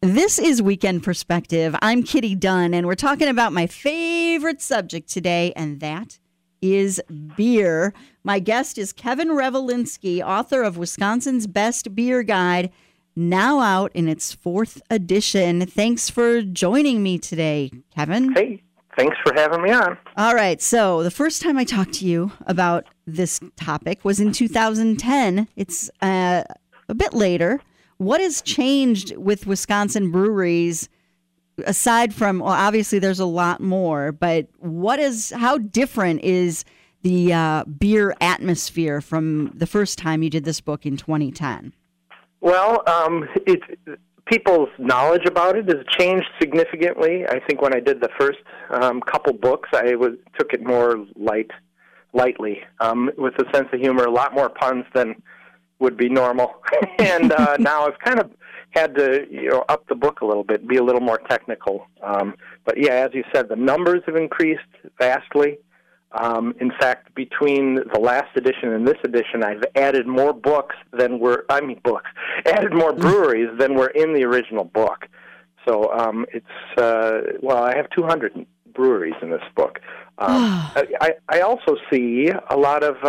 This is Weekend Perspective. I'm Kitty Dunn, and we're talking about my favorite subject today, and that is beer. My guest is Kevin Revolinsky, author of Wisconsin's Best Beer Guide, now out in its 4th edition. Thanks for joining me today, Kevin. Hey, thanks for having me on. All right, so the first time I talked to you about this topic was in 2010. It's a bit later. What has changed with Wisconsin breweries, aside from, well, obviously there's a lot more, but how different is the beer atmosphere from the first time you did this book in 2010? Well, people's knowledge about it has changed significantly. I think when I did the first couple books, I took it more lightly, with a sense of humor, a lot more puns than would be normal. And now I've kind of had to up the book a little bit, be a little more technical. But yeah, as you said, the numbers have increased vastly. In fact, between the last edition and this edition, I've added more added more breweries than were in the original book. So I have 200 breweries in this book. I also see a lot of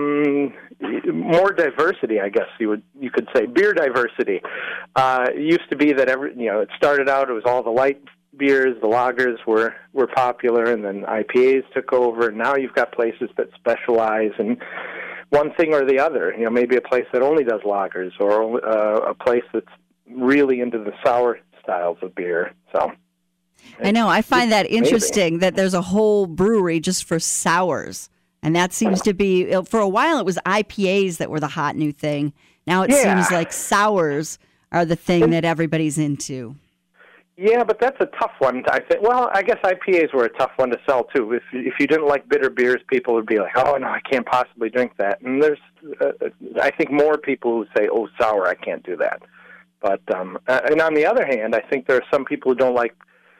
more diversity, I guess you could say, beer diversity. It used to be that it started out, it was all the light beers, the lagers were popular, and then IPAs took over, and now you've got places that specialize in one thing or the other. Maybe a place that only does lagers, or a place that's really into the sour styles of beer. So I know. I find that interesting that there's a whole brewery just for sours. And that seems to be, for a while, it was IPAs that were the hot new thing. Now it seems like sours are the thing that everybody's into. Yeah, but that's a tough one, I think. Well, I guess IPAs were a tough one to sell, too. If you didn't like bitter beers, people would be like, oh, no, I can't possibly drink that. And there's, I think, more people who say, oh, sour, I can't do that. But, and on the other hand, I think there are some people who don't like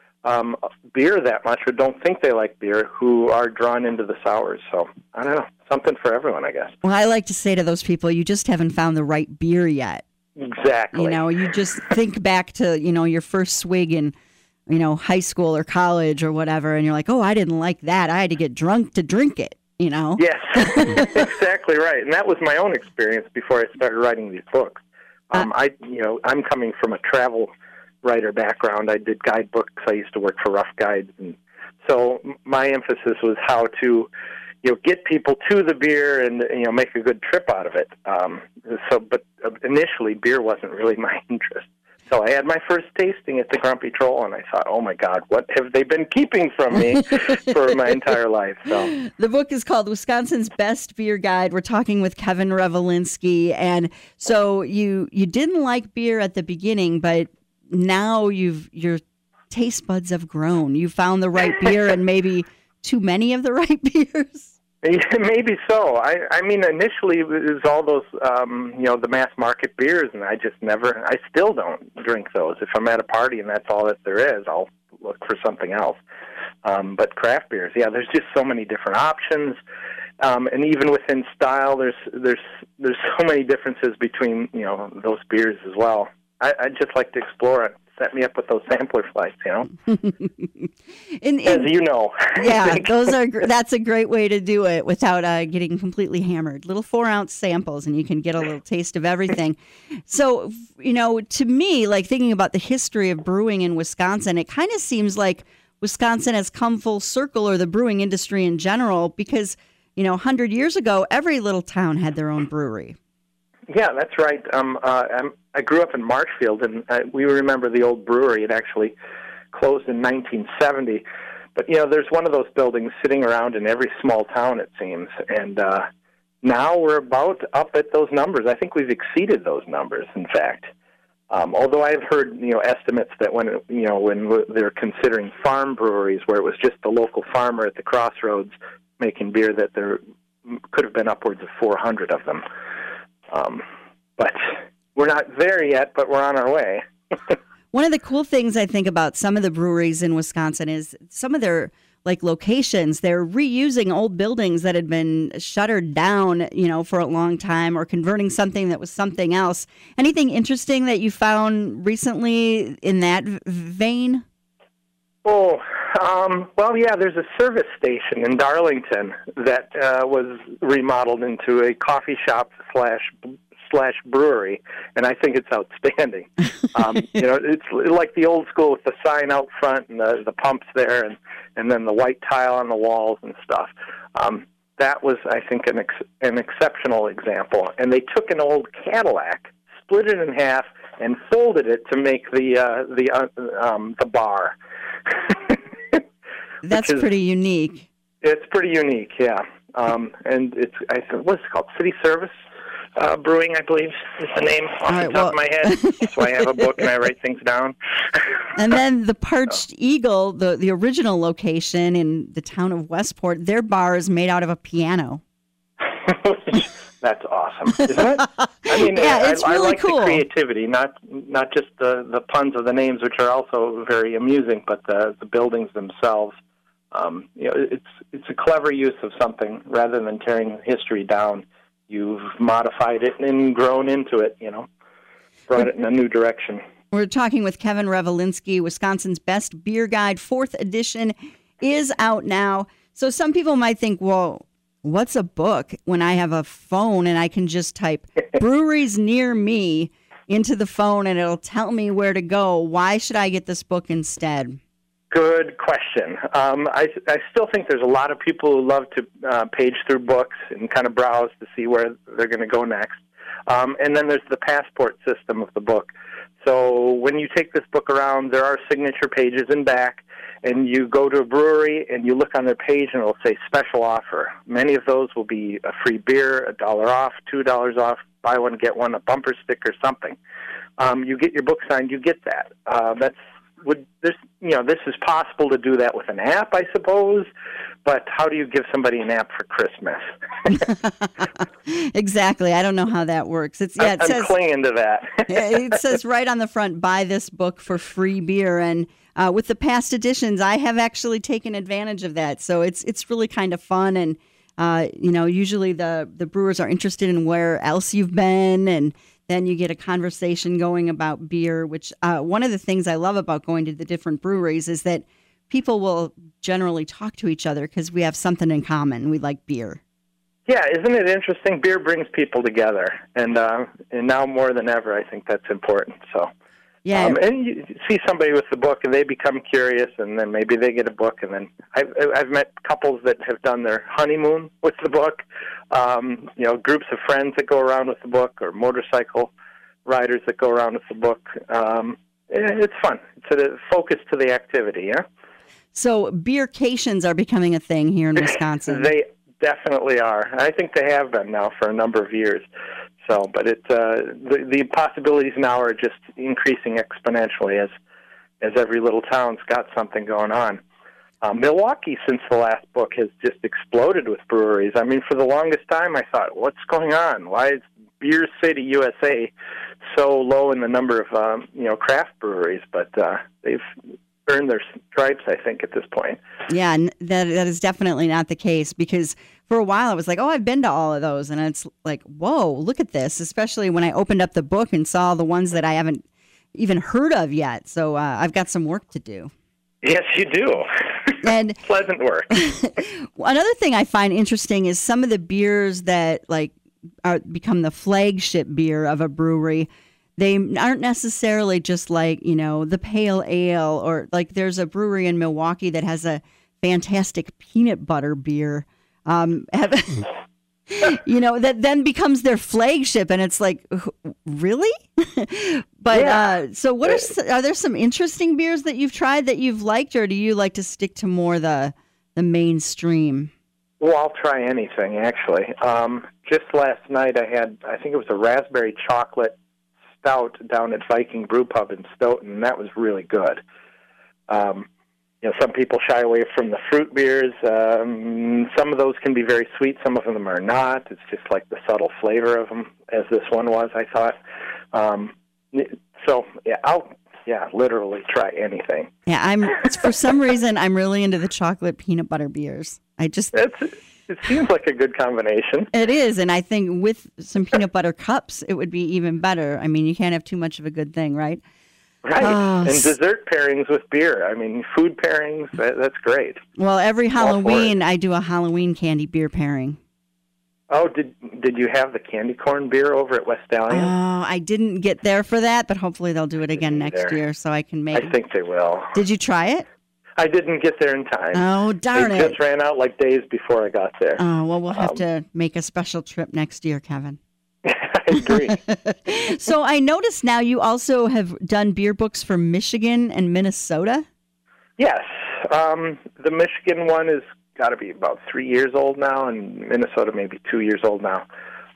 beer that much, or don't think they like beer, who are drawn into the sours. So, I don't know, something for everyone, I guess. Well, I like to say to those people, you just haven't found the right beer yet. Exactly. You just think back to, your first swig in, high school or college or whatever, and you're like, oh, I didn't like that. I had to get drunk to drink it, Yes, exactly right. And that was my own experience before I started writing these books. I'm coming from a travel writer background. I did guidebooks. I used to work for Rough Guides, and so my emphasis was how to, get people to the beer and make a good trip out of it. But initially, beer wasn't really my interest. So I had my first tasting at the Grumpy Troll, and I thought, oh my God, what have they been keeping from me for my entire life? So the book is called Wisconsin's Best Beer Guide. We're talking with Kevin Revolinsky, and so you didn't like beer at the beginning, but now your taste buds have grown. You found the right beer and maybe too many of the right beers. Maybe so. I mean, initially it was all those, the mass market beers, and I still don't drink those. If I'm at a party and that's all that there is, I'll look for something else. But craft beers, there's just so many different options. And even within style, there's so many differences between, those beers as well. I'd just like to explore it. Set me up with those sampler flights, As you know. Yeah, that's a great way to do it without getting completely hammered. Little 4-ounce samples, and you can get a little taste of everything. So, to me, like thinking about the history of brewing in Wisconsin, it kind of seems like Wisconsin has come full circle, or the brewing industry in general, because, 100 years ago, every little town had their own brewery. Yeah, that's right. I grew up in Marshfield, and we remember the old brewery. It actually closed in 1970. But, there's one of those buildings sitting around in every small town, it seems. And now we're about up at those numbers. I think we've exceeded those numbers, in fact. Although I've heard, estimates that when they're considering farm breweries, where it was just the local farmer at the crossroads making beer, that there could have been upwards of 400 of them. But we're not there yet, but we're on our way. One of the cool things I think about some of the breweries in Wisconsin is some of their like locations. They're reusing old buildings that had been shuttered down, for a long time, or converting something that was something else. Anything interesting that you found recently in that vein? Oh, well, yeah, there's a service station in Darlington that was remodeled into a coffee shop slash brewery, and I think it's outstanding. It's like the old school with the sign out front and the pumps there, and then the white tile on the walls and stuff. That was, I think, an exceptional example. And they took an old Cadillac, split it in half, and folded it to make the bar. That's pretty unique. It's pretty unique, yeah. And what's it called? City Service Brewing, I believe, is the name off the top of my head. That's why I have a book and I write things down. And then the Parched Eagle, the original location in the town of Westport, their bar is made out of a piano. That's awesome, isn't it? I mean, yeah, it's really I like cool. The creativity, not just the puns of the names, which are also very amusing, but the buildings themselves. It's a clever use of something rather than tearing history down. You've modified it and grown into it, brought it in a new direction. We're talking with Kevin Revelinsky. Wisconsin's Best Beer Guide, 4th edition, is out now. So some people might think, well, what's a book when I have a phone and I can just type breweries near me into the phone and it'll tell me where to go? Why should I get this book instead? Good question. I still think there's a lot of people who love to page through books and kind of browse to see where they're going to go next. And then there's the passport system of the book. So when you take this book around, there are signature pages in back, and you go to a brewery and you look on their page and it'll say special offer. Many of those will be a free beer, $1 off, $2 off, buy one, get one, a bumper sticker, something. You get your book signed, you get that. This is possible to do that with an app, I suppose, but how do you give somebody an app for Christmas? Exactly. I don't know how that works. I'm clinging to that. It says right on the front, buy this book for free beer. And with the past editions, I have actually taken advantage of that. So it's really kind of fun. And, usually the brewers are interested in where else you've been, and then you get a conversation going about beer, which one of the things I love about going to the different breweries is that people will generally talk to each other because we have something in common. We like beer. Yeah, isn't it interesting? Beer brings people together, and now more than ever, I think that's important. So, yeah, and you see somebody with the book, and they become curious, and then maybe they get a book, and then I've met couples that have done their honeymoon with the book. Groups of friends that go around with the book, or motorcycle riders that go around with the book. It's fun. It's a focus to the activity, yeah? So beercations are becoming a thing here in Wisconsin. They definitely are. I think they have been now for a number of years. So, but the possibilities now are just increasing exponentially as every little town's got something going on. Milwaukee, since the last book, has just exploded with breweries. I mean, for the longest time, I thought, what's going on? Why is Beer City, USA, so low in the number of craft breweries? But they've earned their stripes, I think, at this point. Yeah, that is definitely not the case, because for a while I was like, oh, I've been to all of those, and it's like, whoa, look at this, especially when I opened up the book and saw the ones that I haven't even heard of yet. So I've got some work to do. Yes, you do. And pleasant work. Another thing I find interesting is some of the beers that become the flagship beer of a brewery. They aren't necessarily just like, the pale ale, or like there's a brewery in Milwaukee that has a fantastic peanut butter beer. That then becomes their flagship, and it's like, really? But yeah. So are there some interesting beers that you've tried that you've liked, or do you like to stick to more the mainstream? Well, I'll try anything, actually. Just last night I think it was a raspberry chocolate stout down at Viking Brew Pub in Stoughton, and that was really good. Some people shy away from the fruit beers. Some of those can be very sweet. Some of them are not. It's just like the subtle flavor of them, as this one was, I thought. So, yeah, I'll yeah, literally try anything. Yeah, for some reason I'm really into the chocolate peanut butter beers. It seems like a good combination. It is, and I think with some peanut butter cups, it would be even better. I mean, you can't have too much of a good thing, right? Right. And dessert pairings with beer. I mean, food pairings, that's great. Well, every Halloween, I do a Halloween candy beer pairing. Oh, did you have the candy corn beer over at West Alien? Oh, I didn't get there for that, but hopefully they'll do it again next year so I can make it. I think they will. Did you try it? I didn't get there in time. Oh, darn it. They just ran out like days before I got there. Oh, well, we'll have to make a special trip next year, Kevin. I agree. So I noticed now you also have done beer books for Michigan and Minnesota? Yes. The Michigan one has got to be about 3 years old now, and Minnesota maybe 2 years old now.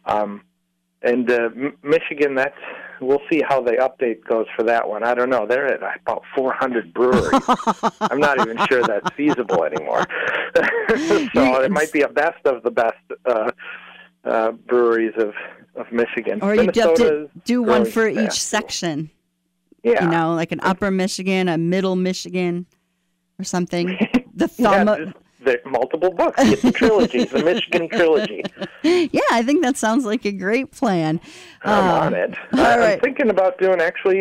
Michigan, we'll see how the update goes for that one. I don't know. They're at about 400 breweries. I'm not even sure that's feasible anymore. So it might be a best of the best breweries of Michigan. Or you'd have to do one for each section. Yeah. You know, like an upper Michigan, a middle Michigan, or something. The thumb. The multiple books. It's a trilogy, the Michigan trilogy. Yeah, I think that sounds like a great plan. I'm on it. I'm thinking about doing,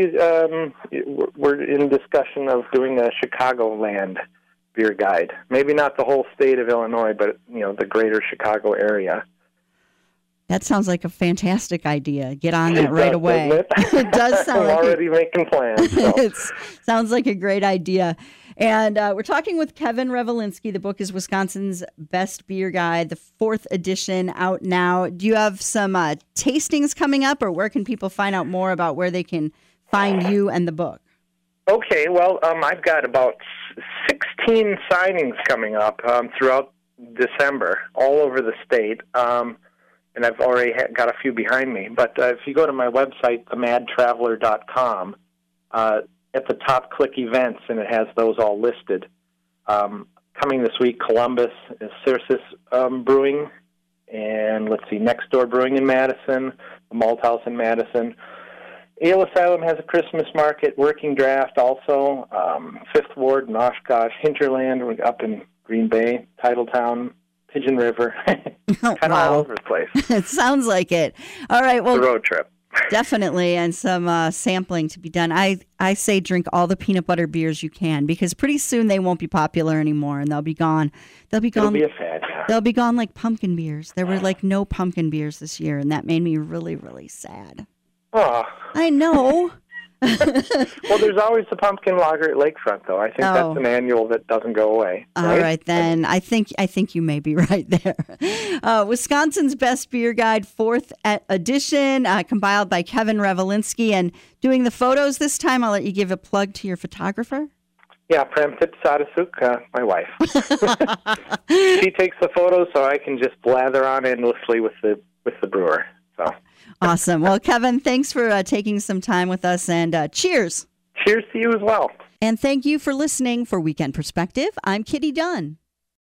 we're in discussion of doing a Chicagoland beer guide. Maybe not the whole state of Illinois, but, the greater Chicago area. That sounds like a fantastic idea. Get on that right away. It does sound like I'm already making plans. So. It sounds like a great idea. And we're talking with Kevin Revolinsky. The book is Wisconsin's Best Beer Guide, the 4th edition, out now. Do you have some tastings coming up, or where can people find out more about where they can find you and the book? Okay, well, I've got about 16 signings coming up throughout December, all over the state. And I've already got a few behind me. But if you go to my website, themadtraveler.com, at the top, click events, and it has those all listed. Coming this week, Columbus is Cirrus Brewing, and let's see, Next Door Brewing in Madison, the Malt House in Madison. Ale Asylum has a Christmas market, Working Draft also, Fifth Ward in Oshkosh, Hinterland up in Green Bay, Titletown, Pigeon River, kind of all over the place. It sounds like it. All right, well, it's a road trip. Definitely, and some sampling to be done. I say drink all the peanut butter beers you can, because pretty soon they won't be popular anymore, and they'll be gone. It'll be a fad, yeah. They'll be gone like pumpkin beers. There were like no pumpkin beers this year, and that made me really, really sad. Oh. I know. Well, there's always the pumpkin lager at Lakefront, though. I think that's an annual that doesn't go away. Right? All right, then. I think you may be right there. Wisconsin's Best Beer Guide, 4th edition, compiled by Kevin Revolinsky. And doing the photos this time, I'll let you give a plug to your photographer. Yeah, Prem Sadasuk, my wife. She takes the photos, so I can just blather on endlessly with the brewer. So. Awesome. Well, Kevin, thanks for taking some time with us, and cheers. Cheers to you as well. And thank you for listening. For Weekend Perspective, I'm Kitty Dunn.